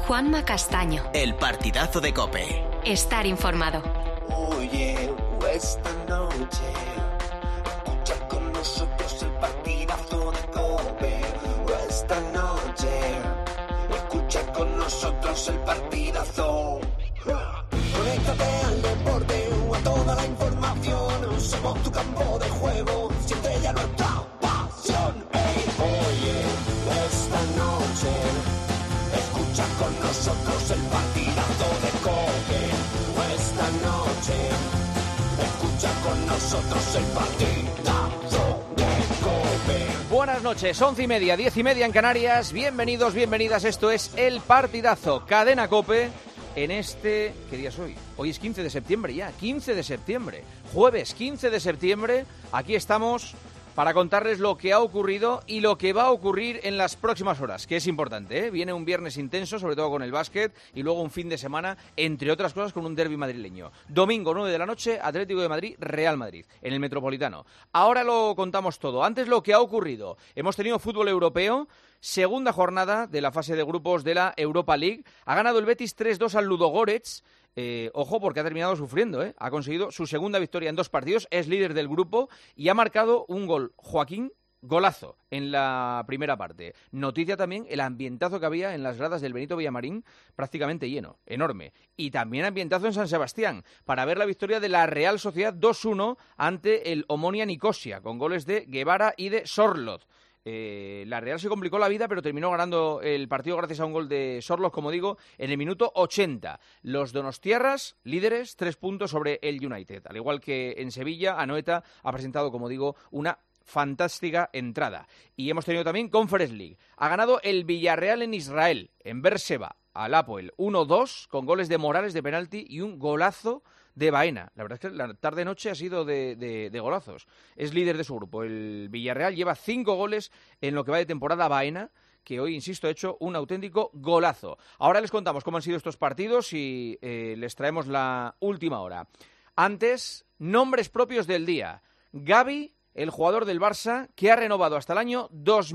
Juanma Castaño. El partidazo de COPE. Estar informado. Oye, esta noche escucha con nosotros el partidazo de COPE. Esta noche escucha con nosotros el partidazo. Conéctate al deporte o a toda la información. Somos tu campo de juego, siempre ya nuestra pasión. Hey, oye, esta noche escucha con nosotros el partidazo de COPE. Esta noche escucha con nosotros el partidazo de COPE. Buenas noches, 11:30, 10:30 en Canarias. Bienvenidos, bienvenidas. Esto es El Partidazo, Cadena COPE. En este... ¿Qué día es hoy? Hoy es 15 de septiembre ya, 15 de septiembre. Jueves 15 de septiembre. Aquí estamos para contarles lo que ha ocurrido y lo que va a ocurrir en las próximas horas, que es importante, ¿eh? Viene un viernes intenso, sobre todo con el básquet, y luego un fin de semana, entre otras cosas, con un derbi madrileño. Domingo, 9 de la noche, Atlético de Madrid, Real Madrid, en el Metropolitano. Ahora lo contamos todo. Antes lo que ha ocurrido. Hemos tenido fútbol europeo. Segunda jornada de la fase de grupos de la Europa League. Ha ganado el Betis 3-2 al Ludogorets. Ojo, porque ha terminado sufriendo, ¿eh? Ha conseguido su segunda victoria en 2 partidos, es líder del grupo y ha marcado un gol. Joaquín, golazo en la primera parte. Noticia también el ambientazo que había en las gradas del Benito Villamarín, prácticamente lleno, enorme. Y también ambientazo en San Sebastián, para ver la victoria de la Real Sociedad 2-1 ante el Omonia Nicosia, con goles de Guevara y de Sorloth. La Real se complicó la vida, pero terminó ganando el partido gracias a un gol de Sorloth, como digo, en el minuto 80. Los donostiarras, líderes, 3 puntos sobre el United. Al igual que en Sevilla, Anoeta ha presentado, como digo, una fantástica entrada. Y hemos tenido también Conference League. Ha ganado el Villarreal en Israel, en Beerseba, al Apoel, 1-2, con goles de Morales de penalti y un golazo de Baena. La verdad es que la tarde-noche ha sido de golazos. Es líder de su grupo. El Villarreal lleva 5 goles en lo que va de temporada. Baena, que hoy, insisto, ha hecho un auténtico golazo. Ahora les contamos cómo han sido estos partidos y les traemos la última hora. Antes, nombres propios del día. Gavi, el jugador del Barça, que ha renovado hasta el año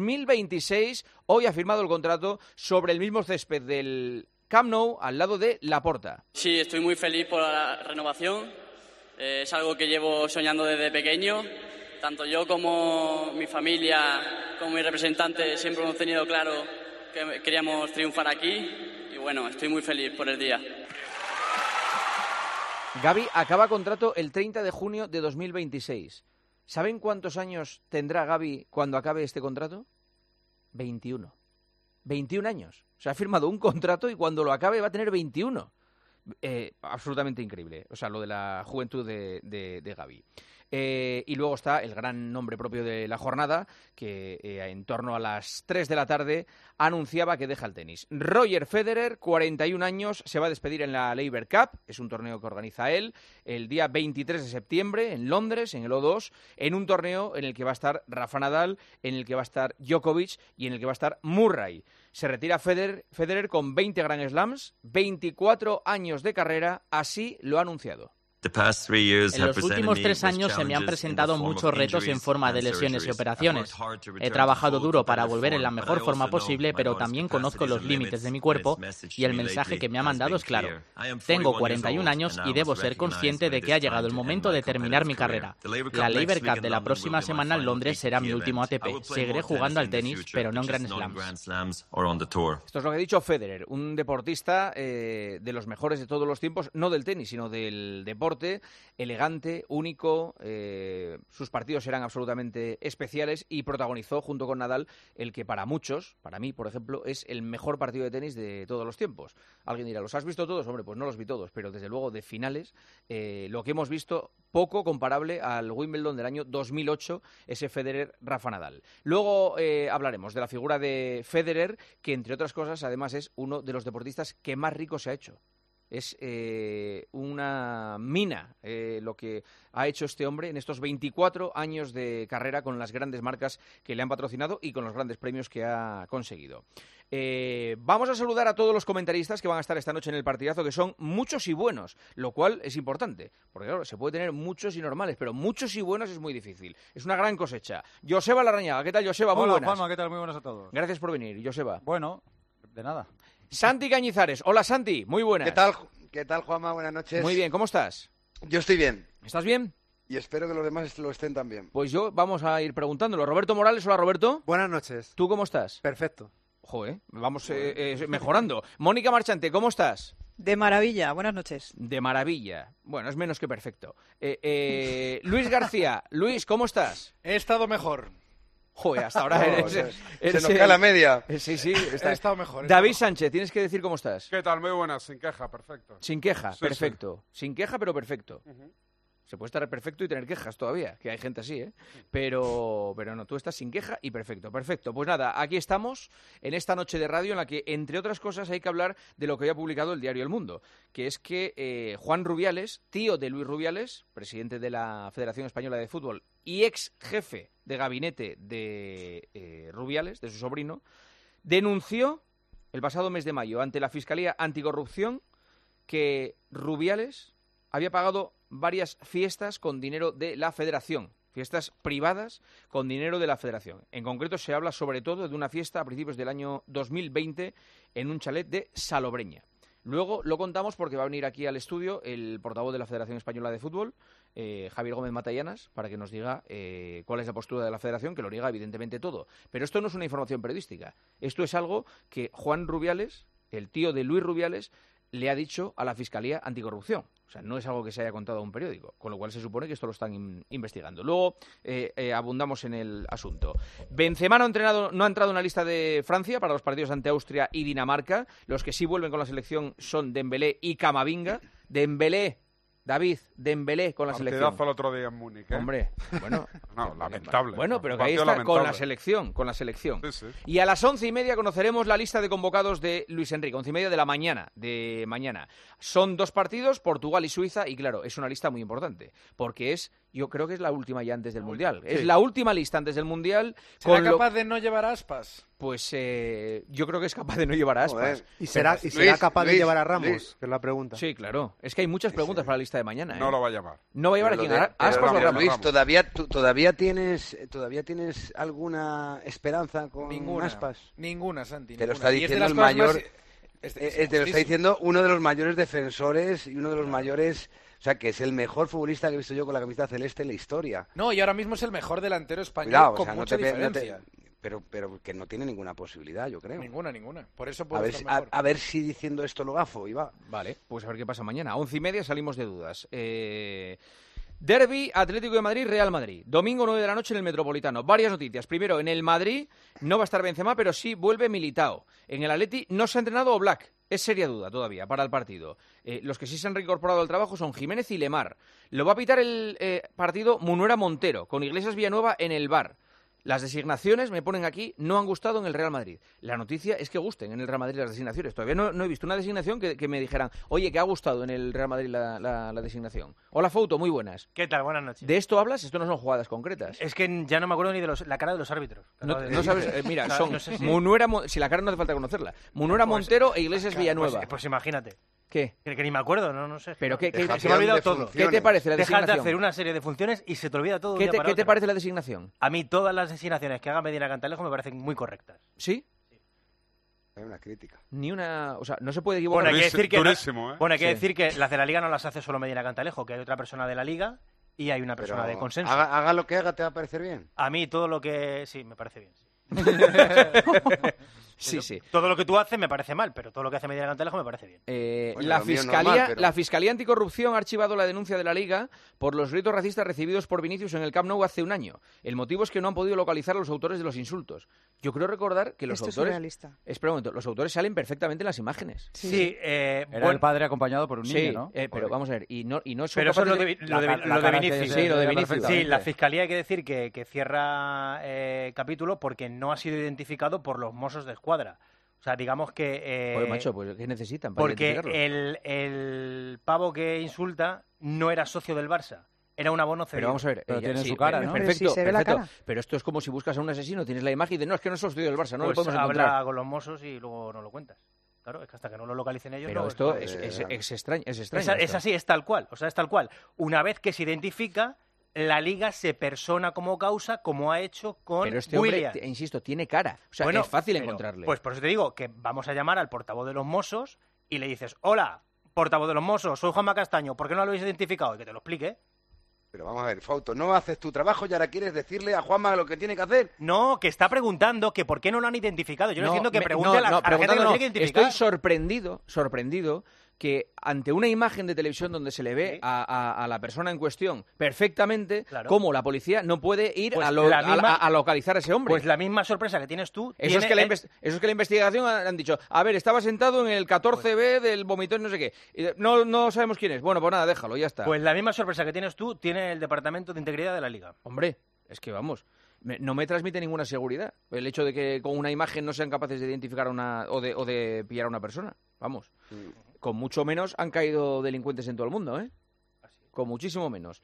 2026. Hoy ha firmado el contrato sobre el mismo césped del Camp Nou, al lado de Laporta. Sí, estoy muy feliz por la renovación. Es algo que llevo soñando desde pequeño. Tanto yo como mi familia, como mi representante, siempre hemos tenido claro que queríamos triunfar aquí. Y bueno, estoy muy feliz por el día. Gavi acaba contrato el 30 de junio de 2026. ¿Saben cuántos años tendrá Gavi cuando acabe este contrato? 21. 21 años. O sea, ha firmado un contrato y cuando lo acabe va a tener 21. Absolutamente increíble. O sea, lo de la juventud de Gavi. Y luego está el gran nombre propio de la jornada, que en torno a las 3 de la tarde anunciaba que deja el tenis. Roger Federer, 41 años, se va a despedir en la Laver Cup, es un torneo que organiza él, el día 23 de septiembre en Londres, en el O2, en un torneo en el que va a estar Rafa Nadal, en el que va a estar Djokovic y en el que va a estar Murray. Se retira Federer con 20 Grand Slams, 24 años de carrera, así lo ha anunciado. En los últimos 3 años se me han presentado muchos retos en forma de lesiones y operaciones. He trabajado duro para volver en la mejor forma posible, pero también conozco los límites de mi cuerpo y el mensaje que me ha mandado es claro. Tengo 41 años y debo ser consciente de que ha llegado el momento de terminar mi carrera. La Laver Cup de la próxima semana en Londres será mi último ATP. Seguiré jugando al tenis, pero no en Grand Slams. Esto es lo que ha dicho Federer, un deportista de los mejores de todos los tiempos, no del tenis, sino del deporte. Elegante, único, sus partidos eran absolutamente especiales y protagonizó junto con Nadal el que para muchos, para mí por ejemplo, es el mejor partido de tenis de todos los tiempos. Alguien dirá, ¿los has visto todos? Hombre, pues no los vi todos, pero desde luego de finales, lo que hemos visto poco comparable al Wimbledon del año 2008, ese Federer-Rafa Nadal. Luego hablaremos de la figura de Federer, que entre otras cosas además es uno de los deportistas que más rico se ha hecho. Es una mina lo que ha hecho este hombre en estos 24 años de carrera con las grandes marcas que le han patrocinado y con los grandes premios que ha conseguido. Vamos a saludar a todos los comentaristas que van a estar esta noche en el partidazo, que son muchos y buenos, lo cual es importante, porque claro, se puede tener muchos y normales, pero muchos y buenos es muy difícil. Es una gran cosecha. Joseba Larrañaga, ¿qué tal, Joseba? Muy buenas. Hola, Juanma, ¿qué tal? Muy buenas a todos. Gracias por venir, Joseba. Bueno, de nada. Santi Cañizares. Hola, Santi. Muy buenas. ¿Qué tal, Juanma? Buenas noches. Muy bien, ¿cómo estás? Yo estoy bien. ¿Estás bien? Y espero que los demás lo estén también. Pues vamos a ir preguntándolo. Roberto Morales, hola, Roberto. Buenas noches. ¿Tú cómo estás? Perfecto. Joder, vamos mejorando. Mónica Marchante, ¿cómo estás? De maravilla, buenas noches. De maravilla. Bueno, es menos que perfecto. Luis García. Luis, ¿cómo estás? He estado mejor. Joder, hasta ahora se nos cae la media. Sí, He estado mejor. David Sánchez, tienes que decir cómo estás. ¿Qué tal? Muy buenas, sin queja, perfecto. Sin queja, Sí, perfecto. sí. Sin queja, pero perfecto. Se puede estar perfecto y tener quejas todavía, que hay gente así, ¿eh? Pero no, tú estás sin queja y perfecto. Perfecto. Pues nada, aquí estamos en esta noche de radio en la que, entre otras cosas, hay que hablar de lo que había publicado el diario El Mundo, que es que Juan Rubiales, tío de Luis Rubiales, presidente de la Federación Española de Fútbol y ex jefe de gabinete de Rubiales, de su sobrino, denunció el pasado mes de mayo ante la Fiscalía Anticorrupción que Rubiales había pagado varias fiestas con dinero de la Federación, fiestas privadas con dinero de la Federación. En concreto se habla sobre todo de una fiesta a principios del año 2020 en un chalet de Salobreña. Luego lo contamos porque va a venir aquí al estudio el portavoz de la Federación Española de Fútbol, Javier Gómez Matallanas, para que nos diga cuál es la postura de la Federación, que lo niega evidentemente todo. Pero esto no es una información periodística. Esto es algo que Juan Rubiales, el tío de Luis Rubiales, le ha dicho a la Fiscalía Anticorrupción. O sea, no es algo que se haya contado a un periódico, con lo cual se supone que esto lo están investigando. Luego abundamos en el asunto. Benzema no ha entrado en la lista de Francia para los partidos ante Austria y Dinamarca. Los que sí vuelven con la selección son Dembélé y Camavinga. Dembélé con la selección. Partidazo el otro día en Múnich, ¿eh? Hombre, bueno. No, lamentable. Bueno, pero que ahí Partido está con lamentable. la selección. Sí. Y a las 11:30 conoceremos la lista de convocados de Luis Enrique, 11:30 de mañana. Son 2 partidos, Portugal y Suiza, y claro, es una lista muy importante, porque yo creo que es la última ya antes del Mundial. Sí. Es la última lista antes del Mundial. ¿Será capaz de no llevar a Aspas? Pues yo creo que es capaz de no llevar a Aspas. ¿Y será capaz de llevar a Ramos? Que es la pregunta. Sí, claro. Es que hay muchas preguntas para la lista de mañana. No lo va a llamar. ¿No va a llevar a quién? ¿Aspas o Ramos? Luis, ¿todavía tienes alguna esperanza con Aspas? Ninguna, Santi. Te lo está diciendo el mayor... Te lo está diciendo uno de los mayores defensores y uno de los mayores... O sea, que es el mejor futbolista que he visto yo con la camiseta celeste en la historia. No, y ahora mismo es el mejor delantero español. Cuidado, con mucha diferencia. Pero que no tiene ninguna posibilidad, yo creo. Ninguna. Por eso puede estar mejor. A ver si diciendo esto lo gafo, Iba. Vale, pues a ver qué pasa mañana. A 11:30 salimos de dudas. Derbi, Atlético de Madrid, Real Madrid. Domingo 9 de la noche en el Metropolitano. Varias noticias. Primero, en el Madrid no va a estar Benzema, pero sí vuelve Militao. En el Atleti no se ha entrenado Oblak. Es seria duda todavía para el partido. Los que sí se han reincorporado al trabajo son Jiménez y Lemar. Lo va a pitar el partido Munuera Montero, con Iglesias Villanueva en el VAR. Las designaciones, me ponen aquí, no han gustado en el Real Madrid. La noticia es que gusten en el Real Madrid las designaciones. Todavía no he visto una designación que me dijeran, oye, que ha gustado en el Real Madrid la designación. Hola, Fouto, muy buenas. ¿Qué tal? Buenas noches. ¿De esto hablas? Esto no son jugadas concretas. Es que ya no me acuerdo ni de la cara de los árbitros. No sabes, mira, son Munuera, si la cara no hace falta conocerla, Munuera Montero e Iglesias Villanueva. Pues imagínate. ¿Qué? Que ni me acuerdo, no sé. Pero se me ha olvidado todo. ¿Qué te parece la designación? Dejas de hacer una serie de funciones y se te olvida todo. ¿Qué te parece la designación? A mí todas las designaciones que haga Medina Cantalejo me parecen muy correctas. ¿Sí? Hay una crítica. Ni una... O sea, no se puede equivocar. Bueno, hay que decir que, durísimo, hay que decir que las de la Liga no las hace solo Medina Cantalejo, que hay otra persona de la Liga y hay una persona de consenso. Haga lo que haga, ¿te va a parecer bien? A mí todo lo que... Sí, me parece bien. Sí. Todo lo que tú haces me parece mal, pero todo lo que hace Medina Cantalejo me parece bien. La Fiscalía Anticorrupción ha archivado la denuncia de la Liga por los gritos racistas recibidos por Vinicius en el Camp Nou hace un año. El motivo es que no han podido localizar a los autores de los insultos. Yo creo recordar que los autores... Espera un momento, los autores salen perfectamente en las imágenes. Sí. Era el padre acompañado por un niño, ¿no? Pero vamos a ver, y no pero eso es lo de Vinicius. Sí, lo de Vinicius. Sí, la Fiscalía hay que decir que cierra capítulo porque no ha sido identificado por los Mossos de Escuadra. O sea, digamos que... Oye, macho, pues ¿qué necesitan para identificarlo? Porque el pavo que insulta no era socio del Barça. Era un abono cedido. Pero vamos a ver, pero tiene su cara, ¿no? Perfecto, se ve la cara. Pero esto es como si buscas a un asesino, tienes la imagen y dices, no, es que no es socio del Barça, no pues lo podemos habla encontrar. con los Mossos y luego no lo cuentas. Claro, es que hasta que no lo localicen ellos... Pero no, esto es extraño. Es así, es tal cual. O sea, es tal cual. Una vez que se identifica, la Liga se persona como causa, como ha hecho con Pero este Williams. hombre, insisto, tiene cara. O sea, es fácil encontrarle. Pues por eso te digo que vamos a llamar al portavoz de los Mossos y le dices, hola, portavoz de los Mossos, soy Juanma Castaño, ¿por qué no lo habéis identificado? Y que te lo explique. Pero vamos a ver, Fausto, no haces tu trabajo y ahora quieres decirle a Juanma lo que tiene que hacer. No, que está preguntando que por qué no lo han identificado. Yo no entiendo que pregunte a la gente que lo tiene que identificar. Estoy sorprendido que ante una imagen de televisión donde se le ve a la persona en cuestión perfectamente, cómo la policía no puede ir pues a localizar a ese hombre. Pues la misma sorpresa que tienes tú. Eso es que la investigación han dicho, a ver, estaba sentado en el 14B del vomitón no sé qué. No sabemos quién es. Bueno, pues nada, déjalo, ya está. Pues la misma sorpresa que tienes tú tiene el Departamento de Integridad de la Liga. Hombre, es que vamos... No me transmite ninguna seguridad el hecho de que con una imagen no sean capaces de identificar o de pillar a una persona. Vamos. Con mucho menos han caído delincuentes en todo el mundo, ¿eh? Con muchísimo menos.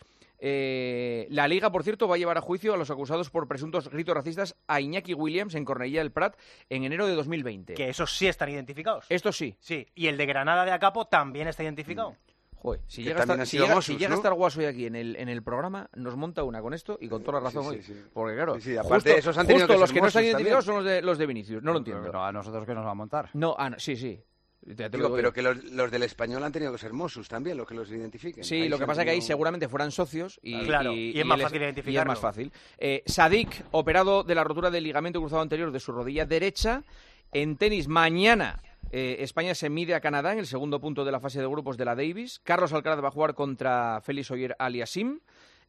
La Liga, por cierto, va a llevar a juicio a los acusados por presuntos gritos racistas a Iñaki Williams en Cornellá del Prat en enero de 2020. Que esos sí están identificados. Estos sí. Sí. Y el de Granada de Acapo también está identificado. Joder, si llega a estar Guaso hoy aquí en el programa, nos monta una con esto y con toda la razón hoy. Porque claro, aparte, esos han tenido justo los que no están identificados son los de Vinicius. No lo entiendo. Pero a nosotros que nos va a montar. No, sí. Pero que los del Español han tenido que ser Mossos también, los que los identifiquen. Sí, ahí lo que pasa es que ahí seguramente fueran socios y es más fácil identificarlo. Y es más fácil. Sadik, operado de la rotura del ligamento cruzado anterior de su rodilla derecha. En tenis, mañana España se mide a Canadá en el segundo punto de la fase de grupos de la Davis. Carlos Alcaraz va a jugar contra Félix Auger-Aliassime.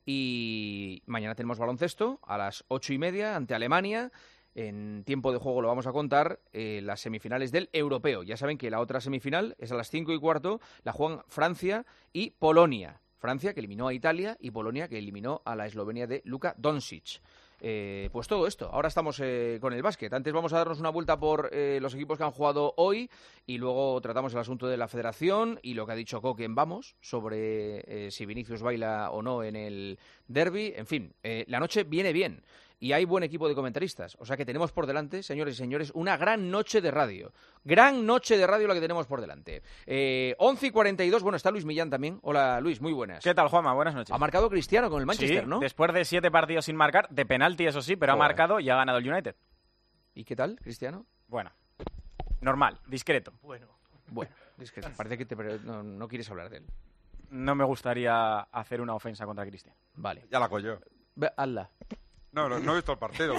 Y mañana tenemos baloncesto a las 8:30 ante Alemania. En tiempo de juego lo vamos a contar, las semifinales del Europeo. Ya saben que la otra semifinal es a las 5:15, la juegan Francia y Polonia. Francia, que eliminó a Italia, y Polonia, que eliminó a la Eslovenia de Luka Doncic. Pues todo esto. Ahora estamos con el básquet. Antes vamos a darnos una vuelta por los equipos que han jugado hoy y luego tratamos el asunto de la federación y lo que ha dicho Coque en Vamos sobre si Vinicius baila o no en el derbi. En fin, la noche viene bien. Y hay buen equipo de comentaristas. O sea que tenemos por delante, señores y señores, una gran noche de radio. Gran noche de radio la que tenemos por delante. 11:42, bueno, está Luis Millán también. Hola, Luis, muy buenas. ¿Qué tal, Juanma? Buenas noches. Ha marcado Cristiano con el Manchester, sí, ¿no? Después de 7 partidos sin marcar, de penalti, eso sí, pero ha marcado y ha ganado el United. ¿Y qué tal, Cristiano? Bueno, normal, discreto. Bueno, discreto. Parece que no quieres hablar de él. No me gustaría hacer una ofensa contra Cristiano. Vale. Ya la cogió. Hazla. No he visto el partido.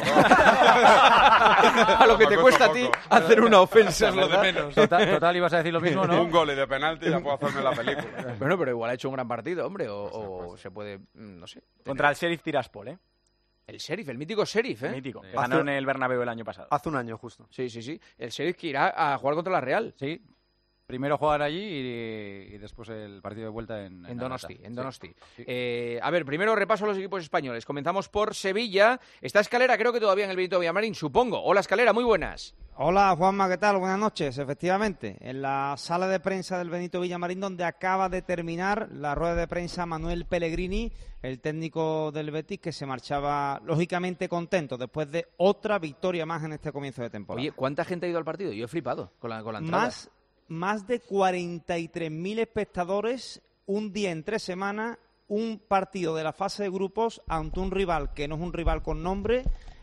A lo que te cuesta a ti hacer una ofensa es lo de menos. Total, ibas a decir lo mismo, ¿no? Un gol y de penalti ya puedo hacerme la película. Bueno, pero igual ha hecho un gran partido, hombre, o se puede, no sé. Contra el Sheriff Tiraspol, ¿eh? El Sheriff, el mítico Sheriff, ¿eh? Mítico. Ganó en el Bernabéu el año pasado. Hace un año, justo. Sí. El Sheriff que irá a jugar contra la Real. Sí. Primero jugar allí y después el partido de vuelta en Donosti. Sí. A ver, primero repaso a los equipos españoles. Comenzamos por Sevilla. Está Escalera, creo que todavía en el Benito Villamarín, supongo. Hola, Escalera, muy buenas. Hola, Juanma, ¿qué tal? Buenas noches. Efectivamente, en la sala de prensa del Benito Villamarín, donde acaba de terminar la rueda de prensa Manuel Pellegrini, el técnico del Betis, que se marchaba lógicamente contento después de otra victoria más en este comienzo de temporada. Oye, ¿cuánta gente ha ido al partido? Yo he flipado con la entrada. Más de 43.000 espectadores, un día en 3 semanas, un partido de la fase de grupos ante un rival que no es un rival con nombre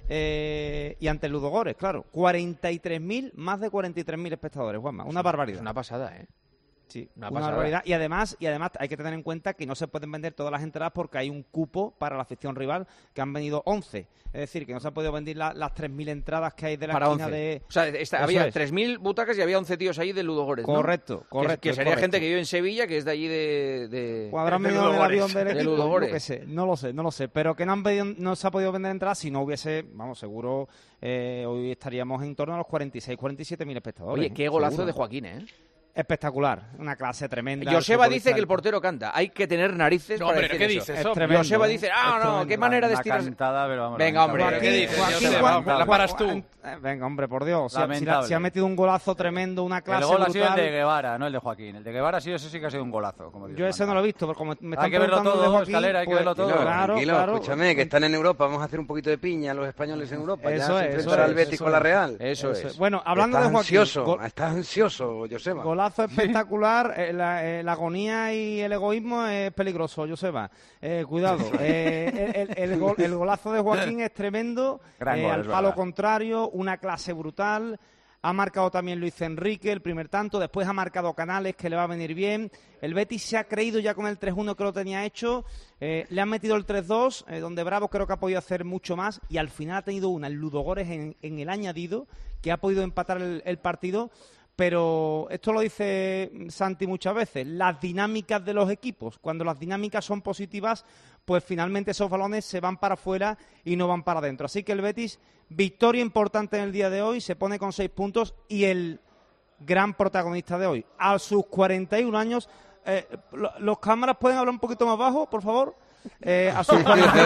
y ante el Ludogorets, claro. 43.000, más de 43.000 espectadores, Juanma. Una barbaridad. Es una pasada, ¿eh? Sí, una barbaridad. Y además hay que tener en cuenta que no se pueden vender todas las entradas porque hay un cupo para la afición rival, que han venido 11. Es decir, que no se han podido vender las 3.000 entradas que hay de la para esquina 11. de... O sea, había 3.000 butacas y había 11 tíos ahí de Ludogorets, ¿no? Correcto. Que sería gente que vive en Sevilla, que es de allí de pues habrán venido del avión del equipo, Ludogorets. No lo sé. Pero que no se ha podido vender entradas. Si no hubiese, vamos, seguro hoy estaríamos en torno a los 47.000 espectadores. Oye, qué golazo seguro. De Joaquín, ¿eh? Espectacular, una clase tremenda. Joseba dice que el portero canta. Hay que tener narices para decir ¿qué eso. dices eso? Joseba dice, qué manera de estirar. Cantada, pero vamos, venga, hombre, ¿qué dices? Joaquín, la paras tú. Venga, hombre, por Dios. Lamentable. Si ha metido un golazo tremendo, una clase El gol brutal. ha sido el de Guevara, no el de Joaquín. El de Guevara ese sí que ha sido un golazo. Como Yo ese no lo he visto, pero como me están hay que verlo preguntando de todo, Joaquín, Escalera, hay que verlo todo. Tranquilo, escúchame, que están en Europa. Vamos a hacer un poquito de piña los españoles en Europa. Eso ya es, se enfrentará al Betis con la Real. Eso es. Bueno, hablando de Joaquín... Estás ansioso, Joseba. Golazo espectacular. La agonía y el egoísmo es peligroso, Joseba. Cuidado. El golazo de Joaquín es tremendo. Al palo contrario, una clase brutal. Ha marcado también Luis Enrique el primer tanto, después ha marcado Canales, que le va a venir bien. El Betis se ha creído ya con el 3-1 que lo tenía hecho. Le han metido el 3-2, donde Bravo creo que ha podido hacer mucho más. Y al final ha tenido el Ludogorets en el añadido, que ha podido empatar el partido. Pero esto lo dice Santi muchas veces, las dinámicas de los equipos. Cuando las dinámicas son positivas, pues finalmente esos balones se van para afuera y no van para adentro. Así que el Betis, victoria importante en el día de hoy, se pone con 6 puntos y el gran protagonista de hoy, a sus 41 años. ¿Los cámaras pueden hablar un poquito más bajo, por favor? A sus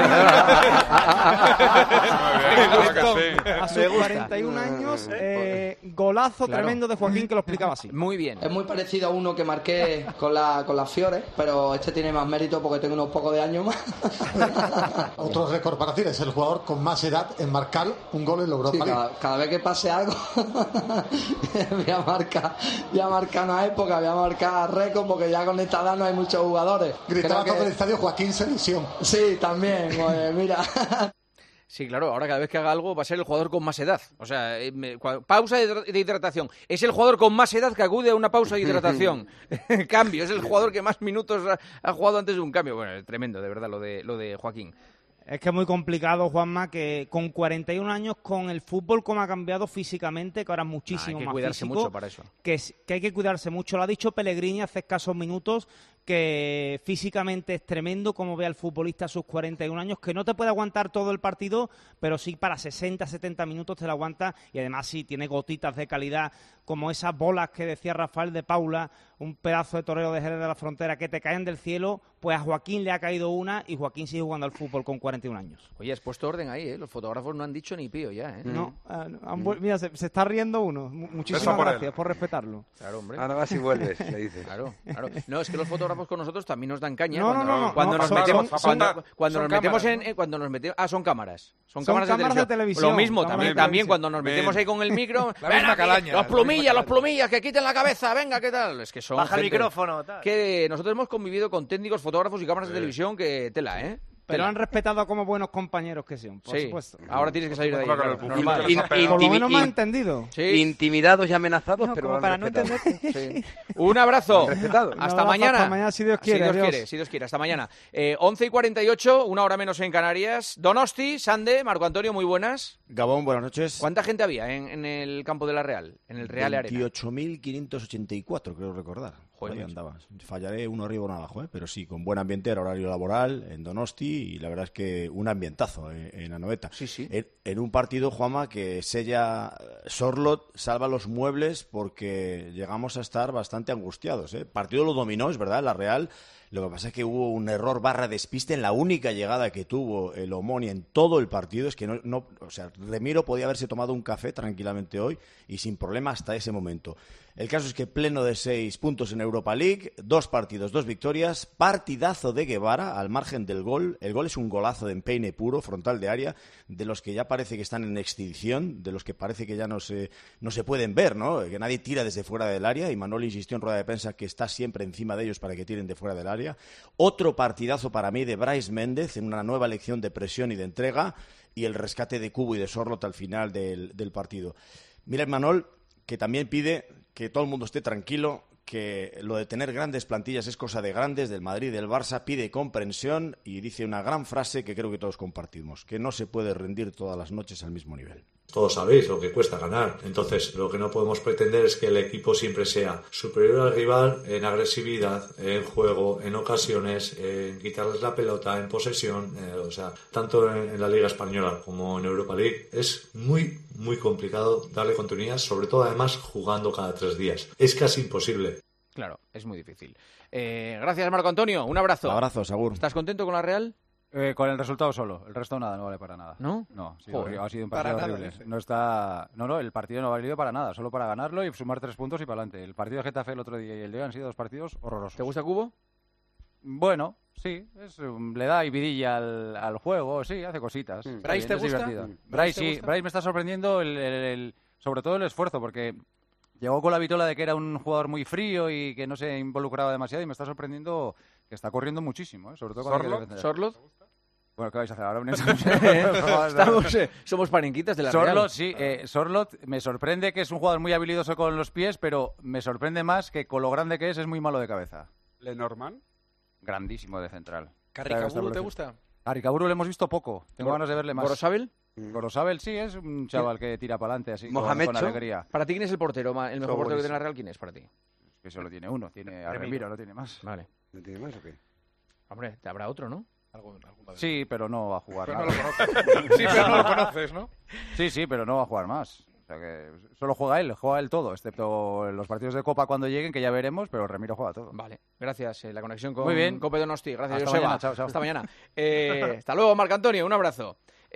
41 años, golazo tremendo de Joaquín, que lo explicaba así. Muy bien. Es muy parecido a uno que marqué con las Fiores, pero este tiene más mérito porque tengo unos pocos de años más. Otro récord para ti, es el jugador con más edad en marcar un gol en la Europa League. Cada vez que pase algo voy a marcar una época, voy a marcar récord, porque ya con esta edad no hay muchos jugadores. Gritaba todo el estadio Joaquín Selección. Sí, también, pues, mira. Sí, claro, ahora cada vez que haga algo va a ser el jugador con más edad. O sea, pausa de hidratación. Es el jugador con más edad que acude a una pausa de hidratación. Cambio, es el jugador que más minutos ha jugado antes de un cambio. Bueno, es tremendo, de verdad, lo de Joaquín. Es que es muy complicado, Juanma, que con 41 años, con el fútbol como ha cambiado físicamente, que ahora es muchísimo más físico. Hay que cuidarse mucho para eso. Que hay que cuidarse mucho. Lo ha dicho Pellegrini hace escasos minutos, que físicamente es tremendo como ve al futbolista a sus 41 años, que no te puede aguantar todo el partido, pero sí para 60, 70 minutos te lo aguanta, y además sí tiene gotitas de calidad, como esas bolas que decía Rafael de Paula, un pedazo de torero de Jerez de la Frontera, que te caen del cielo. Pues a Joaquín le ha caído una y Joaquín sigue jugando al fútbol con 41 años. Oye, has puesto orden ahí, ¿eh? Los fotógrafos no han dicho ni pío ya, ¿eh? No, mira, se está riendo uno. Muchísimas gracias por respetarlo. Claro, hombre. Ahora vas y vuelves, le dices. Claro. No, es que los fotógrafos con nosotros también nos dan caña. No. Cuando nos metemos son cámaras. Son cámaras de televisión. Lo mismo, también cuando nos metemos ahí con el micro. La misma calaña. Los plumillas, que quiten la cabeza, venga, ¿qué tal? Es que son baja el micrófono, tal. Que nosotros hemos convivido con técnicos, fotógrafos y cámaras de televisión que tela, ¿eh? Pero han respetado como buenos compañeros que son, por supuesto. Ahora tienes que salir de ahí. Normal. Por lo menos me ha entendido. Sí. Intimidados y amenazados, no, pero como para no entenderte. Sí. Un abrazo. Hasta mañana. Hasta mañana, si Dios quiere. Si Dios quiere, hasta mañana. 11:48, una hora menos en Canarias. Donosti, Sande, Marco Antonio, muy buenas. Gabón, buenas noches. ¿Cuánta gente había en el campo de la Real? En el Real Arena. 28.584, creo recordar. Joder, ahí andaba. Fallaré uno arriba o uno abajo, pero sí, con buen ambiente, era horario laboral en Donosti, y la verdad es que un ambientazo en Anoeta. Sí. En un partido, Juanma, que sella Sorlot, salva los muebles porque llegamos a estar bastante angustiados. El partido lo dominó, es verdad, la Real. Lo que pasa es que hubo un error / despiste en la única llegada que tuvo el Omonia en todo el partido. Es que o sea, Remiro podía haberse tomado un café tranquilamente hoy y sin problema hasta ese momento. El caso es que pleno de 6 puntos en Europa League, 2 partidos, 2 victorias, partidazo de Guevara al margen del gol. El gol es un golazo de empeine puro, frontal de área, de los que ya parece que están en extinción, de los que parece que ya no se pueden ver, ¿no? Que nadie tira desde fuera del área, y Manolo insistió en rueda de prensa que está siempre encima de ellos para que tiren de fuera del área. Otro partidazo para mí de Brais Méndez en una nueva lección de presión y de entrega, y el rescate de Cubo y de Sorlot al final del partido. Mira, Manol, que también pide que todo el mundo esté tranquilo, que lo de tener grandes plantillas es cosa de grandes, del Madrid y del Barça, pide comprensión y dice una gran frase que creo que todos compartimos, que no se puede rendir todas las noches al mismo nivel. Todos sabéis lo que cuesta ganar, entonces lo que no podemos pretender es que el equipo siempre sea superior al rival en agresividad, en juego, en ocasiones, en quitarles la pelota, en posesión, o sea, tanto en la Liga Española como en Europa League es muy, muy complicado darle continuidad, sobre todo además jugando cada 3 días. Es casi imposible. Claro, es muy difícil. Gracias, Marco Antonio, un abrazo. Abrazos, Agur. ¿Estás contento con la Real? Con el resultado solo, el resto nada, no vale para nada. ¿No? No, sí, Joder. ha sido un partido horrible. No, el partido no ha valido para nada, solo para ganarlo y sumar 3 puntos y para adelante. El partido de Getafe el otro día y el de hoy han sido 2 partidos horrorosos. ¿Te gusta Cubo? Bueno, sí, le da vidilla al juego, sí, hace cositas. ¿Bryce te gusta? Bryce sí, Bryce me está sorprendiendo sobre todo el esfuerzo, porque llegó con la vitola de que era un jugador muy frío y que no se involucraba demasiado y me está sorprendiendo que está corriendo muchísimo, sobre todo con ¿Sorlot? Bueno, ¿qué vais a hacer ahora? Somos parenquitas de la Sorlot, Real. sí. Sorlot me sorprende que es un jugador muy habilidoso con los pies, pero me sorprende más que con lo grande que es muy malo de cabeza. ¿Lenormand? Grandísimo de central. ¿Carricaburu te gusta? Carricaburu le hemos visto poco. Tengo ganas de verle más. ¿Gorosabel? Gorosabel sí, es un chaval que tira para adelante así con alegría. ¿Para ti quién es el portero? ¿El mejor portero que tiene la Real? ¿Quién es para ti? Es que solo tiene uno. Tiene a Remiro, no tiene más. Vale. ¿No tiene más o qué? Hombre, te habrá otro, ¿no? Sí, pero no va a jugar pero más. No lo conoces. Sí, pero no lo conoces, ¿no? Sí, pero no va a jugar más. O sea que solo juega él todo, excepto los partidos de Copa cuando lleguen, que ya veremos, pero Remiro juega todo. Vale, gracias. La conexión con Muy bien. Cope Donosti. Gracias, Hasta Joseba. mañana, chao. Hasta mañana. Hasta luego, Marc Antonio. Un abrazo.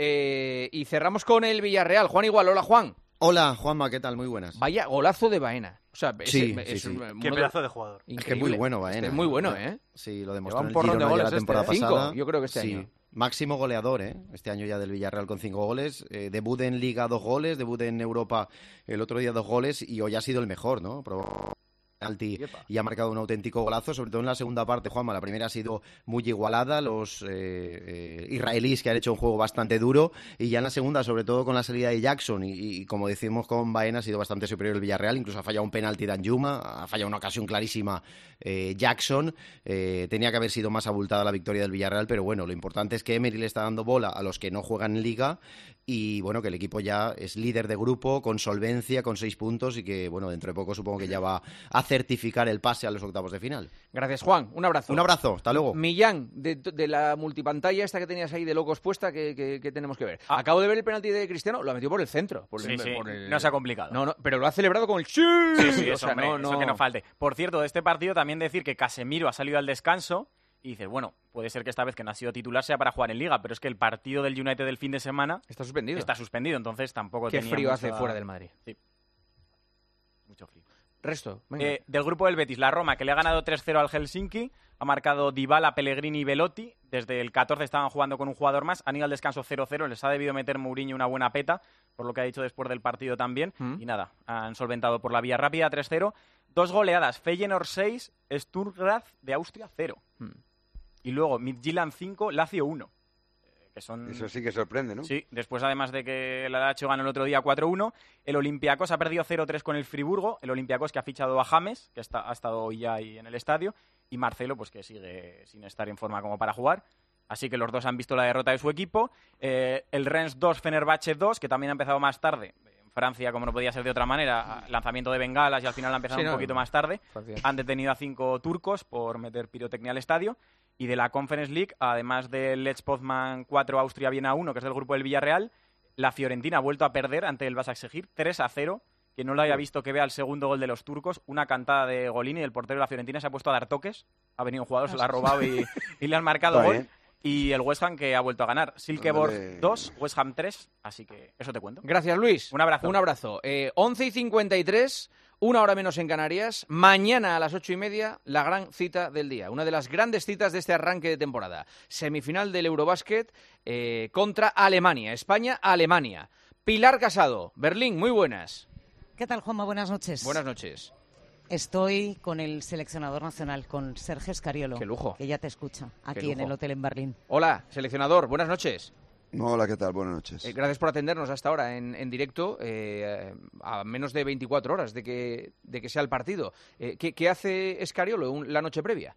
Y cerramos con el Villarreal. Juan Igual. Hola, Juan. Hola, Juanma, ¿qué tal? Muy buenas. Vaya golazo de Baena. O sea, sí. Qué pedazo de jugador. Increíble. Es que es muy bueno Baena. Es muy bueno, ¿eh? Sí, lo demostró en el Girona Girona la temporada pasada. 5, yo creo que este año. Máximo goleador, este año ya del Villarreal con 5 goles. Debut en Liga 2 goles, debut en Europa el otro día 2 goles y hoy ha sido el mejor, ¿no? Penalti y ha marcado un auténtico golazo, sobre todo en la segunda parte, Juanma. La primera ha sido muy igualada, los israelíes que han hecho un juego bastante duro, y ya en la segunda, sobre todo con la salida de Jackson y como decimos con Baena, ha sido bastante superior el Villarreal. Incluso ha fallado un penalti Danjuma, ha fallado una ocasión clarísima Jackson. Tenía que haber sido más abultada la victoria del Villarreal, pero bueno, lo importante es que Emery le está dando bola a los que no juegan en Liga y bueno, que el equipo ya es líder de grupo, con solvencia, con 6 puntos y que bueno, dentro de poco supongo que ya va a certificar el pase a los octavos de final. Gracias, Juan. Un abrazo. Un abrazo, hasta luego. Millán, de la multipantalla esta que tenías ahí de locos puesta, que tenemos que ver. Acabo de ver el penalti de Cristiano, lo ha metido por el centro. No se ha complicado. No, pero lo ha celebrado con el sí. Sí, eso, o sea, eso que no falte. Por cierto, de este partido también decir que Casemiro ha salido al descanso y dices, bueno, puede ser que esta vez que no ha sido titular sea para jugar en Liga, pero es que el partido del United del fin de semana está suspendido, entonces tampoco Qué frío hace fuera del Madrid. Sí. Mucho frío. Resto. Del grupo del Betis, la Roma, que le ha ganado 3-0 al Helsinki, ha marcado Dybala, Pellegrini y Velotti. Desde el 14 estaban jugando con un jugador más, han ido al descanso 0-0, les ha debido meter Mourinho una buena peta, por lo que ha dicho después del partido también, y nada, han solventado por la vía rápida 3-0. 2 goleadas, Feyenoord 6, Sturm Graz de Austria 0. Y luego Midtjylland 5, Lazio 1. Que son... Eso sí que sorprende, ¿no? Sí, después además de que la Lazio ganó el otro día 4-1, el Olympiacos ha perdido 0-3 con el Friburgo, el Olympiacos que ha fichado a James, que ha estado hoy ya ahí en el estadio, y Marcelo, pues que sigue sin estar en forma como para jugar. Así que los dos han visto la derrota de su equipo. El Rennes 2, Fenerbahce 2, que también ha empezado más tarde. En Francia, como no podía ser de otra manera, lanzamiento de bengalas y al final ha empezado un poquito más tarde. Han detenido a 5 turcos por meter pirotecnia al estadio. Y de la Conference League, además del Lech Poznan 4, Austria-Viena 1, que es del grupo del Villarreal, la Fiorentina ha vuelto a perder ante el Başakşehir 3-0. Que no lo haya visto que vea el segundo gol de los turcos, una cantada de Golini, el portero de la Fiorentina se ha puesto a dar toques, ha venido un jugador, se lo ha robado y le han marcado gol. Y el West Ham que ha vuelto a ganar. Silkeborg 2, West Ham 3, así que eso te cuento. Gracias, Luis. Un abrazo. Un abrazo. 11:53, 1 hora menos en Canarias. Mañana a las 8:30, la gran cita del día. Una de las grandes citas de este arranque de temporada. Semifinal del Eurobásquet contra Alemania. España-Alemania. Pilar Casado, Berlín, muy buenas. ¿Qué tal, Juanma? Buenas noches. Buenas noches. Estoy con el seleccionador nacional, con Sergio Scariolo. ¡Qué lujo! Que ya te escucha, aquí en el hotel en Berlín. Hola, seleccionador, buenas noches. Hola, ¿qué tal? Buenas noches. Gracias por atendernos hasta ahora en directo, a menos de 24 horas de que sea el partido. ¿Qué hace Scariolo la noche previa?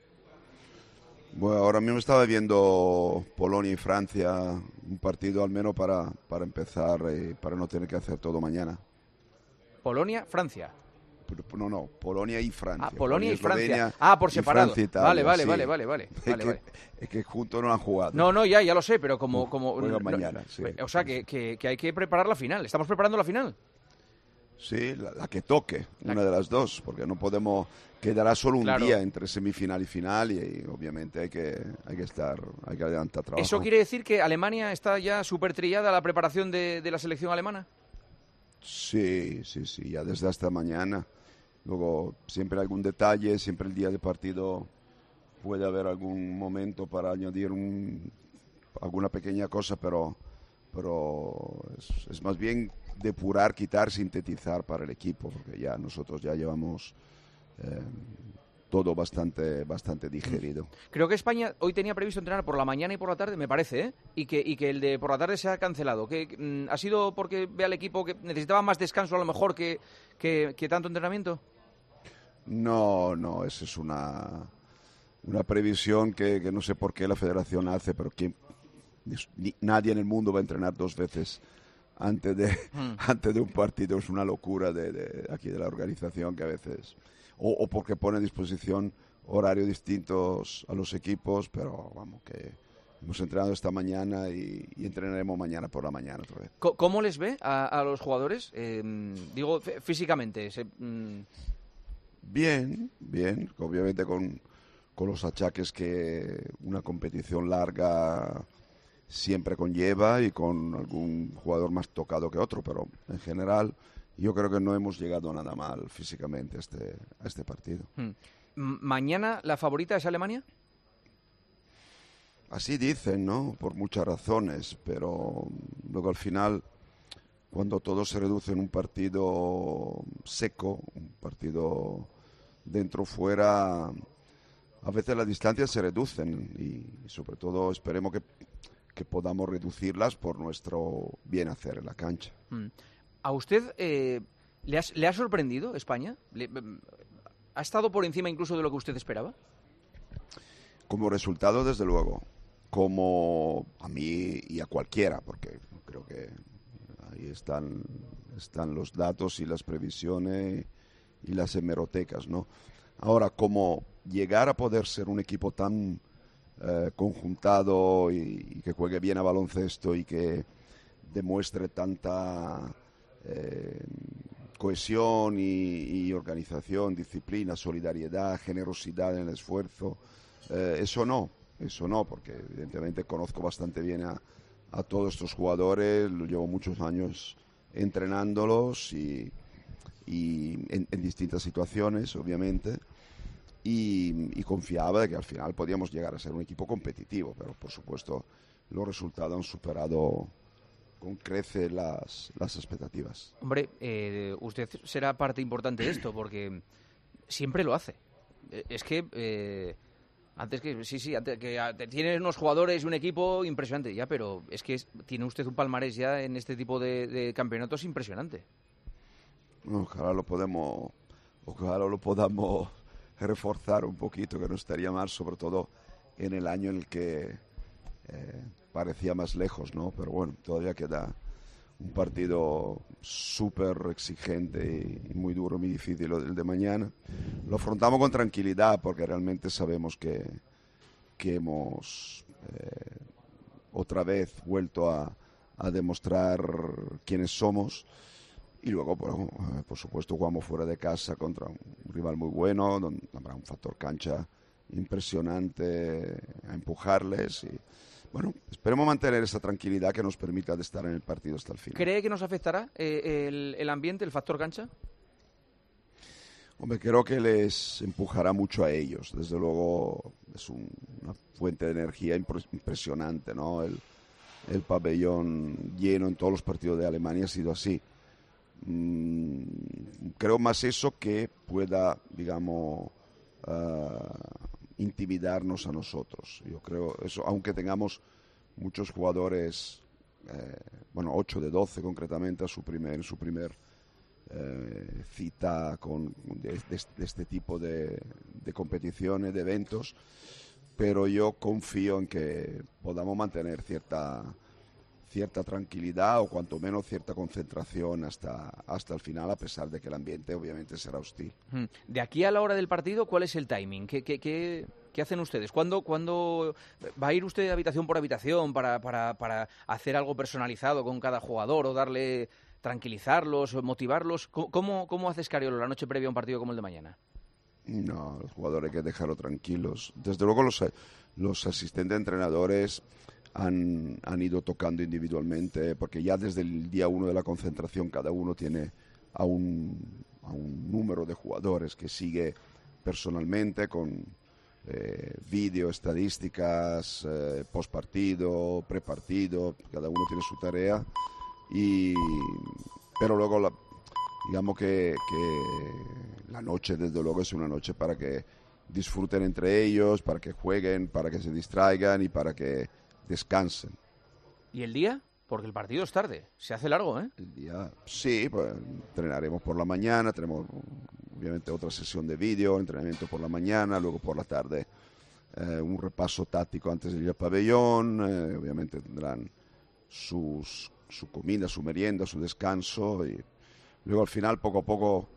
Bueno, ahora mismo estaba viendo Polonia y Francia, un partido al menos para empezar, para no tener que hacer todo mañana. Polonia, Francia. No, Polonia y Francia. Polonia y Francia. Por separado. Vale. Es que juntos no han jugado. No, ya lo sé, pero como juegan mañana, sí. O sea, que hay que preparar la final. ¿Estamos preparando la final? Sí, la que toque, una de las dos, porque no podemos, quedará solo un día entre semifinal y final y obviamente hay que adelantar trabajo. ¿Eso quiere decir que Alemania está ya súper trillada la preparación de la selección alemana? Sí, ya desde hasta mañana. Luego siempre algún detalle, siempre el día de partido puede haber algún momento para añadir alguna pequeña cosa, pero es más bien depurar, quitar, sintetizar para el equipo, porque ya nosotros ya llevamos todo bastante digerido. Creo que España hoy tenía previsto entrenar por la mañana y por la tarde, me parece, y que el de por la tarde se ha cancelado. ¿Ha sido porque ve al equipo que necesitaba más descanso a lo mejor que tanto entrenamiento? No, eso es una previsión que no sé por qué la federación hace, pero nadie en el mundo va a entrenar 2 veces antes de un partido. Es una locura de aquí de la organización, que a veces o porque pone a disposición horarios distintos a los equipos, pero vamos, que hemos entrenado esta mañana y entrenaremos mañana por la mañana otra vez. ¿Cómo les ve a los jugadores? Digo, físicamente. Bien, obviamente con los achaques que una competición larga siempre conlleva y con algún jugador más tocado que otro, pero en general yo creo que no hemos llegado nada mal físicamente a este partido. ¿Mañana la favorita es Alemania? Así dicen, ¿no? Por muchas razones, pero luego al final, cuando todo se reduce en un partido seco, un partido dentro-fuera, a veces las distancias se reducen y sobre todo esperemos que podamos reducirlas por nuestro bien hacer en la cancha. ¿A usted le ha sorprendido España? ¿Ha estado por encima incluso de lo que usted esperaba? Como resultado, desde luego. Como a mí y a cualquiera, porque creo que ahí están los datos y las previsiones y las hemerotecas, ¿no? Ahora, como llegar a poder ser un equipo tan conjuntado y que juegue bien a baloncesto y que demuestre tanta cohesión y organización, disciplina, solidaridad, generosidad en el esfuerzo, eso no, porque evidentemente conozco bastante bien a todos estos jugadores, llevo muchos años entrenándolos y en distintas situaciones, obviamente, y confiaba de que al final podíamos llegar a ser un equipo competitivo, pero por supuesto los resultados han superado con creces las expectativas. Hombre, usted será parte importante de esto, porque siempre lo hace. Es que antes que tiene unos jugadores y un equipo impresionante ya, pero es que tiene usted un palmarés ya en este tipo de campeonatos impresionante. Ojalá lo podamos reforzar un poquito, que no estaría mal, sobre todo en el año en el que parecía más lejos, ¿no? Pero bueno, todavía queda un partido súper exigente y muy duro, muy difícil el de mañana. Lo afrontamos con tranquilidad porque realmente sabemos que hemos otra vez vuelto a demostrar quiénes somos. Y luego, por supuesto, jugamos fuera de casa contra un rival muy bueno, donde habrá un factor cancha impresionante a empujarles. Y bueno, esperemos mantener esa tranquilidad que nos permita estar en el partido hasta el final. ¿Cree que nos afectará el ambiente, el factor cancha? Hombre, creo que les empujará mucho a ellos. Desde luego es una fuente de energía impresionante, ¿no? El pabellón lleno en todos los partidos de Alemania ha sido así. Creo más eso que pueda, digamos, intimidarnos a nosotros. Yo creo eso, aunque tengamos muchos jugadores, 8 de 12 concretamente en su primer cita de este tipo de competiciones, de eventos, pero yo confío en que podamos mantener cierta tranquilidad o cuanto menos cierta concentración hasta el final, a pesar de que el ambiente obviamente será hostil. De aquí a la hora del partido, ¿cuál es el timing? ¿Qué hacen ustedes? ¿Cuándo va a ir usted habitación por habitación para hacer algo personalizado con cada jugador o darle tranquilizarlos, motivarlos. ¿Cómo hace Scariolo la noche previa a un partido como el de mañana? No, los jugadores hay que dejarlos tranquilos. Desde luego los asistentes entrenadores han ido tocando individualmente, porque ya desde el día 1 de la concentración cada uno tiene a un número de jugadores que sigue personalmente con vídeo, estadísticas, postpartido, prepartido, cada uno tiene su tarea, pero luego digamos que la noche desde luego es una noche para que disfruten entre ellos, para que jueguen, para que se distraigan y para que descansen. ¿Y el día? Porque el partido es tarde, se hace largo, ¿eh? El día, sí, pues entrenaremos por la mañana, tenemos obviamente otra sesión de vídeo, entrenamiento por la mañana, luego por la tarde un repaso táctico antes de ir al pabellón, obviamente tendrán su comida, su merienda, su descanso y luego al final poco a poco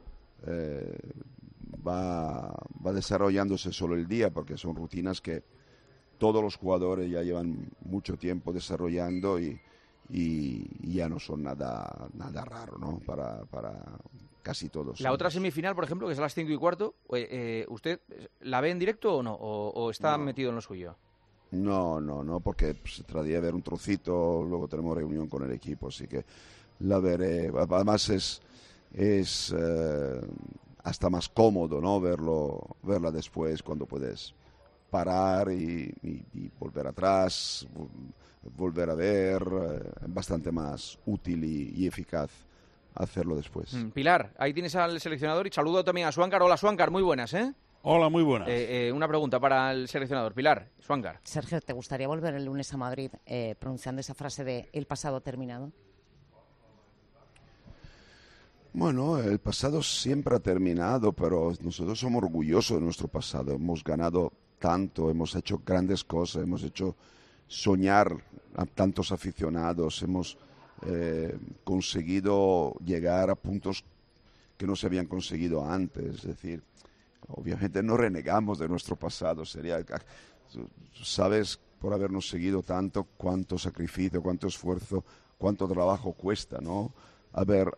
va desarrollándose solo el día, porque son rutinas que todos los jugadores ya llevan mucho tiempo desarrollando y ya no son nada raro, ¿no? Para casi todos. La otra semifinal, por ejemplo, que es a las 5:15, ¿usted la ve en directo o no? ¿O está metido en lo suyo? No, porque se trataría de ver un trocito, luego tenemos reunión con el equipo, así que la veré. Además es hasta más cómodo, ¿no? Verla después cuando puedes parar y volver atrás, volver a ver, bastante más útil y eficaz hacerlo después. Pilar, ahí tienes al seleccionador y saludo también a Swankar. Hola Swankar, muy buenas, ¿eh? Hola, muy buenas. Una pregunta para el seleccionador. Pilar, Swankar. Sergio, ¿te gustaría volver el lunes a Madrid pronunciando esa frase de el pasado terminado? Bueno, el pasado siempre ha terminado, pero nosotros somos orgullosos de nuestro pasado. Hemos ganado tanto, hemos hecho grandes cosas, hemos hecho soñar a tantos aficionados, hemos conseguido llegar a puntos que no se habían conseguido antes. Es decir, obviamente no renegamos de nuestro pasado. Sabes, por habernos seguido tanto, cuánto sacrificio, cuánto esfuerzo, cuánto trabajo cuesta, ¿no? Haber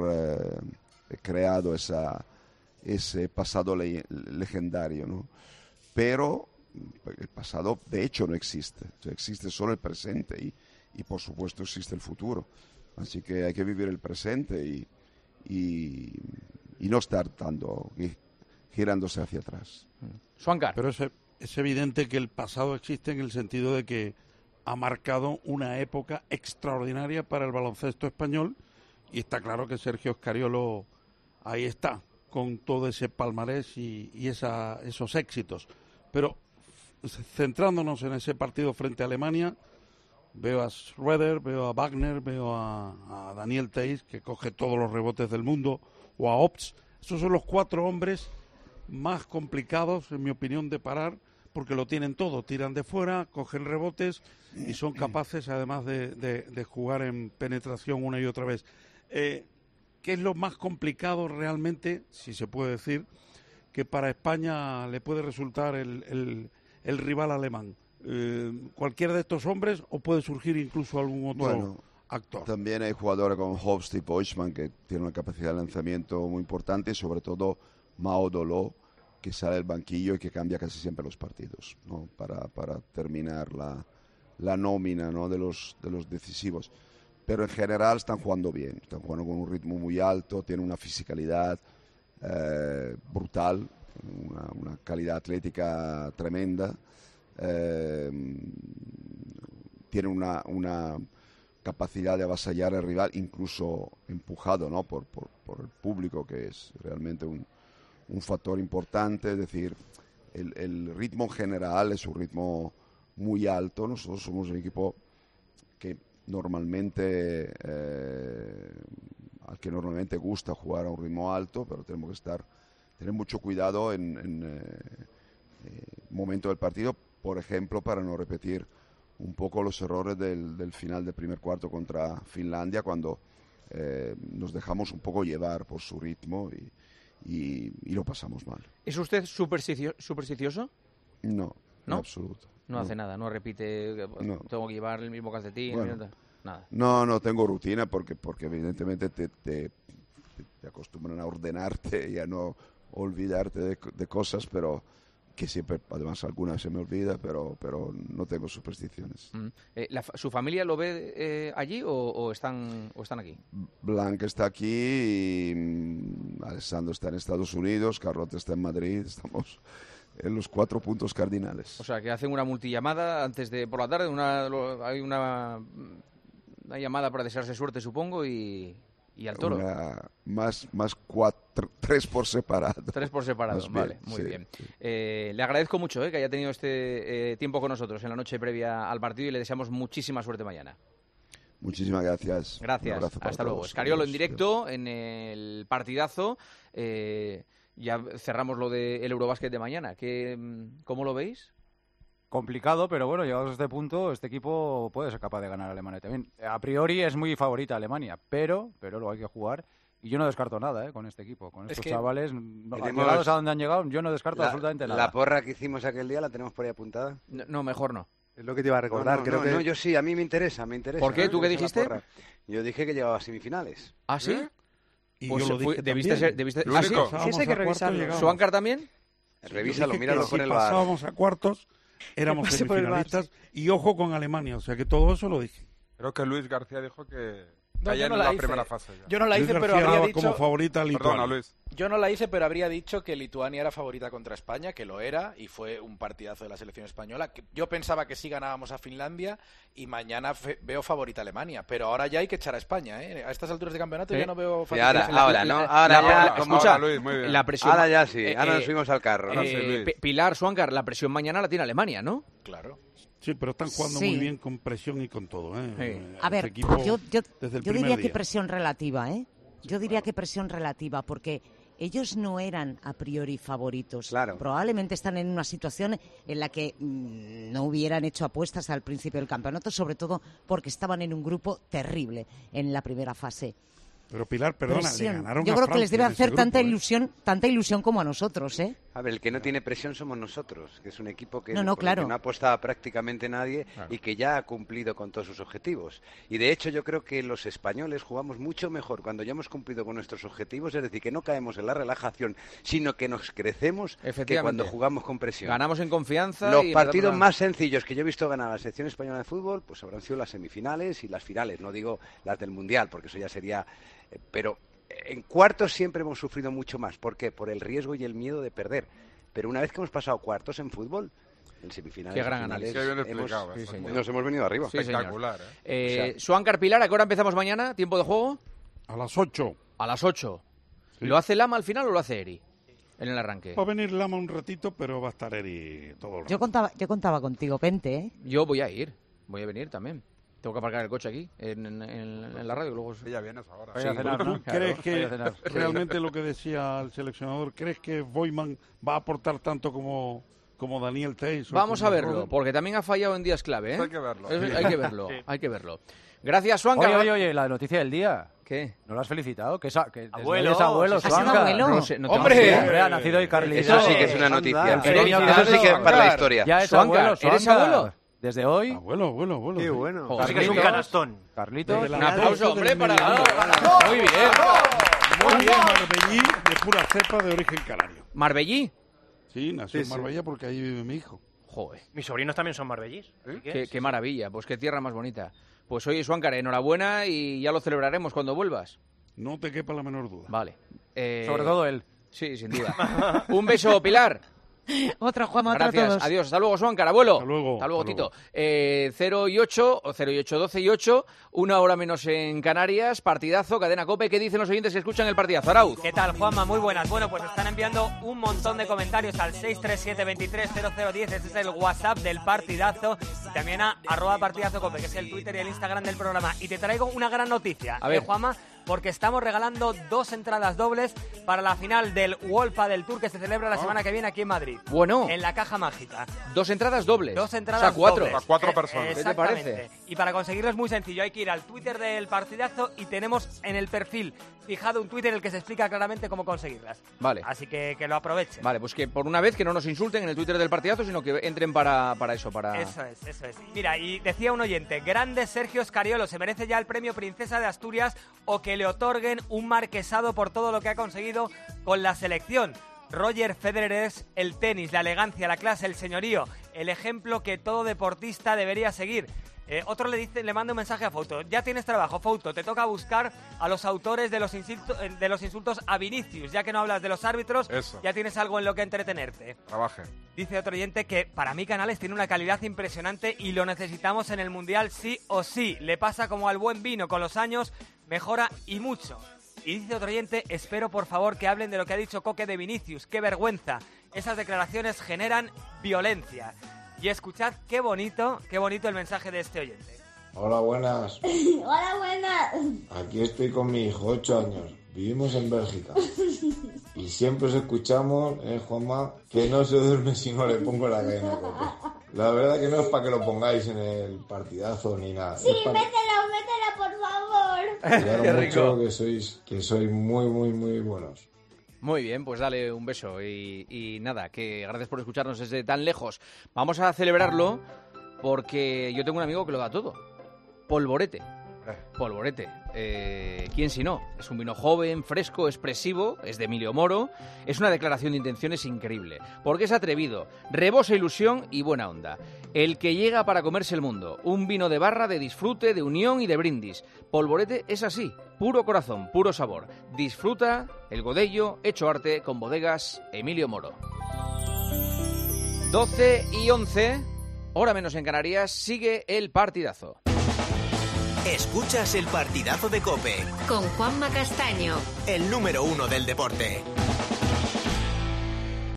creado ese pasado legendario, ¿no? Pero el pasado de hecho no existe, existe solo el presente y por supuesto existe el futuro, así que hay que vivir el presente y no estar girándose hacia atrás. Swankar. Pero es evidente que el pasado existe en el sentido de que ha marcado una época extraordinaria para el baloncesto español y está claro que Sergio Scariolo ahí está, con todo ese palmarés y esos éxitos. Pero centrándonos en ese partido frente a Alemania, veo a Schroeder, veo a Wagner, veo a Daniel Theis, que coge todos los rebotes del mundo, o a Ops. Esos son los 4 hombres más complicados, en mi opinión, de parar, porque lo tienen todo. Tiran de fuera, cogen rebotes y son capaces, además de jugar en penetración una y otra vez. ¿Qué es lo más complicado realmente, si se puede decir, que para España le puede resultar el rival alemán? ¿Cualquiera de estos hombres o puede surgir incluso algún otro actor? También hay jugadores como Hofst y Boichmann que tienen una capacidad de lanzamiento muy importante y sobre todo Mao Dolo, que sale del banquillo y que cambia casi siempre los partidos, ¿no? para terminar la nómina, ¿no? de los decisivos. Pero en general están jugando bien, están jugando con un ritmo muy alto, tienen una fisicalidad brutal, una calidad atlética tremenda, tienen una capacidad de avasallar al rival, incluso empujado, ¿no? por el público, que es realmente un factor importante. Es decir, el ritmo general es un ritmo muy alto. Nosotros somos un equipo que normalmente al que normalmente gusta jugar a un ritmo alto, pero tenemos que tener mucho cuidado en momento del partido, por ejemplo, para no repetir un poco los errores del final del primer cuarto contra Finlandia, cuando nos dejamos un poco llevar por su ritmo y lo pasamos mal. ¿Es usted supersticioso? No, en absoluto. No hace nada, no repite, tengo que llevar el mismo calcetín. Bueno, Nada. No tengo rutina porque evidentemente te acostumbran a ordenarte y a no olvidarte de cosas, pero que siempre, además algunas se me olvida, pero no tengo supersticiones. ¿Su familia lo ve allí o están aquí? Blanca está aquí y Alessandro está en Estados Unidos, Carlota está en Madrid, estamos en los 4 puntos cardinales. O sea, que hacen una multillamada antes de por la tarde, hay una llamada para desearse suerte, supongo, y al toro. Más 3 por separado. 3 por separado, vale, muy bien. Le agradezco mucho que haya tenido este tiempo con nosotros en la noche previa al partido y le deseamos muchísima suerte mañana. Muchísimas gracias. Gracias, hasta luego. Scariolo en directo en el partidazo. Ya cerramos lo del Eurobásquet de mañana. ¿Cómo lo veis? Complicado, pero bueno, llegados a este punto, este equipo puede ser capaz de ganar a Alemania también. A priori es muy favorita Alemania, pero lo hay que jugar. Y yo no descarto nada con este equipo, con estos chavales. Llegados a donde han llegado, yo no descarto absolutamente nada. ¿La porra que hicimos aquel día la tenemos por ahí apuntada? No, mejor no. Es lo que te iba a recordar. No, yo sí, a mí me interesa. ¿Por qué? ¿Tú qué dijiste? Yo dije que llegaba a semifinales. ¿Ah, sí? Y pues yo lo dije debiste ser... ¿Ah, sí? Sí, eso hay que revisarlo. ¿Suáncar también? Revísalo, míralo por el bar. Pasábamos a cuartos, éramos semifinalistas y ojo con Alemania, o sea que todo eso lo dije. Creo que Luis García dijo que yo no la primera fase. Ya. Yo no la hice, pero habría dicho... como favorita a Lituania. Perdona, Luis. Yo no la hice, pero habría dicho que Lituania era favorita contra España, que lo era, y fue un partidazo de la selección española. Yo pensaba que sí ganábamos a Finlandia y mañana veo favorita a Alemania, pero ahora ya hay que echar a España, ¿eh? A estas alturas de campeonato ya no veo favorita. Ahora, Luis, muy bien. La presión, ahora ya sí, ahora nos subimos al carro. Pilar, Suáncar, la presión mañana la tiene Alemania, ¿no? Claro. Sí, pero están jugando muy bien con presión y con todo. A ver, yo diría que presión relativa, Yo diría que presión relativa, porque ellos no eran a priori favoritos. Claro. Probablemente están en una situación en la que no hubieran hecho apuestas al principio del campeonato, sobre todo porque estaban en un grupo terrible en la primera fase. Pero Pilar, perdona, presión. le ganaron Yo a creo que les debe Francia hacer tanta ilusión como a nosotros, A ver, el que no tiene presión somos nosotros, que es un equipo que claro. que no apostaba prácticamente nadie y que ya ha cumplido con todos sus objetivos. Y de hecho yo creo que los españoles jugamos mucho mejor cuando ya hemos cumplido con nuestros objetivos, es decir, que no caemos en la relajación, sino que nos crecemos que cuando jugamos con presión. Ganamos en confianza. Los partidos más sencillos que yo he visto ganar a la selección española de fútbol, pues habrán sido las semifinales y las finales, no digo las del Mundial, porque eso ya sería... Pero en cuartos siempre hemos sufrido mucho más. ¿Por qué? Por el riesgo y el miedo de perder. Pero una vez que hemos pasado cuartos en fútbol, en semifinales... Qué gran análisis. Nos hemos venido arriba. Sí, espectacular. Suáncar, Pilar, ¿a qué hora empezamos mañana? ¿Tiempo de juego? A las 8. A las 8. Sí. ¿Lo hace Lama al final o lo hace Eri en el arranque? Va a venir Lama un ratito, pero va a estar Eri todo el rato. Yo contaba contigo, Pente, Yo voy a venir también. Tengo que aparcar el coche aquí, en la radio. Luego... Ya vienes ahora. Sí, ¿tú crees que realmente lo que decía el seleccionador, crees que Boyman va a aportar tanto como Daniel Teis? Vamos a verlo, porque también ha fallado en días clave, Hay que verlo. Hay que verlo. Gracias, Suáncar. Oye, la noticia del día. ¿Qué? ¿No lo has felicitado? Que abuelo. Es abuelo, Suáncar. ¡Hombre! Ha nacido hoy Carlitos. Eso sí que es una noticia. Eso sí que es para la historia. Ya es abuelo, ¿eres abuelo? Desde hoy. Abuelo. Qué bueno. Así que es un canastón. Carlitos. Un aplauso, hombre, para... Muy bien. Muy bien, Marbellí, de pura cepa de origen canario. ¿Marbellí? Sí, nació en Marbella porque ahí vive mi hijo. Joder. Mis sobrinos también son marbellís. Qué maravilla, pues qué tierra más bonita. Pues oye, Suáncar, enhorabuena y ya lo celebraremos cuando vuelvas. No te quepa la menor duda. Vale. Sobre todo él. Sí, sin duda. Un beso, Pilar. Otra, Juanma, gracias. Otra a todos. Adiós. Hasta luego, Suáncar, abuelo. Hasta luego, Tito. 0 y 8, o 0 y 8, 12 y 8, una hora menos en Canarias, partidazo, Cadena COPE. ¿Qué dicen los oyentes que escuchan el partidazo? Arauz. ¿Qué tal, Juanma? Muy buenas. Bueno, pues están enviando un montón de comentarios al 637230010, este es el WhatsApp del partidazo, y también a @partidazocope, que es el Twitter y el Instagram del programa. Y te traigo una gran noticia, a ver. Juanma, porque estamos regalando 2 entradas dobles para la final del World Padel Tour que se celebra la semana que viene aquí en Madrid. Bueno. En la Caja Mágica. 2 entradas dobles. 2 entradas dobles. A 4 personas. ¿Qué te parece? Y para conseguirlo es muy sencillo. Hay que ir al Twitter del partidazo y tenemos en el perfil fijado un Twitter en el que se explica claramente cómo conseguirlas. Vale. Así que lo aprovechen. Vale, pues que por una vez que no nos insulten en el Twitter del partidazo, sino que entren para eso, para... Eso es. Mira, y decía un oyente, grande Sergio Scariolo, se merece ya el premio Princesa de Asturias o que le otorguen un marquesado por todo lo que ha conseguido con la selección. Roger Federer es el tenis, la elegancia, la clase, el señorío, el ejemplo que todo deportista debería seguir. Otro le manda un mensaje a Fouto. Ya tienes trabajo, Fouto. Te toca buscar a los autores de los insultos a Vinicius. Ya que no hablas de los árbitros, ya tienes algo en lo que entretenerte. Trabaje. Dice otro oyente que para mí Canales tiene una calidad impresionante y lo necesitamos en el Mundial sí o sí. Le pasa como al buen vino, con los años mejora y mucho. Y dice otro oyente, espero por favor que hablen de lo que ha dicho Coque de Vinicius. ¡Qué vergüenza! Esas declaraciones generan violencia. Y escuchad qué bonito el mensaje de este oyente. Hola, buenas. Hola, buenas. Aquí estoy con mi hijo, 8 años. Vivimos en Bélgica. Y siempre os escuchamos, Juanma, que no se duerme si no le pongo la cadena COPE. La verdad que no es para que lo pongáis en el partidazo ni nada. Sí, métela, por favor. Cuidado mucho que sois muy, muy, muy buenos. Muy bien, pues dale un beso y nada, que gracias por escucharnos desde tan lejos. Vamos a celebrarlo porque yo tengo un amigo que lo da todo. Polvorete. Polvorete. ¿Quién si no? Es un vino joven, fresco, expresivo, es de Emilio Moro. Es una declaración de intenciones increíble, porque es atrevido, rebosa ilusión y buena onda. El que llega para comerse el mundo. Un vino de barra, de disfrute, de unión y de brindis. Polvorete es así, puro corazón, puro sabor. Disfruta el Godello, hecho arte con bodegas Emilio Moro. 12:11, hora menos en Canarias, sigue el partidazo. Escuchas el partidazo de COPE. Con Juanma Castaño. El número 1 del deporte.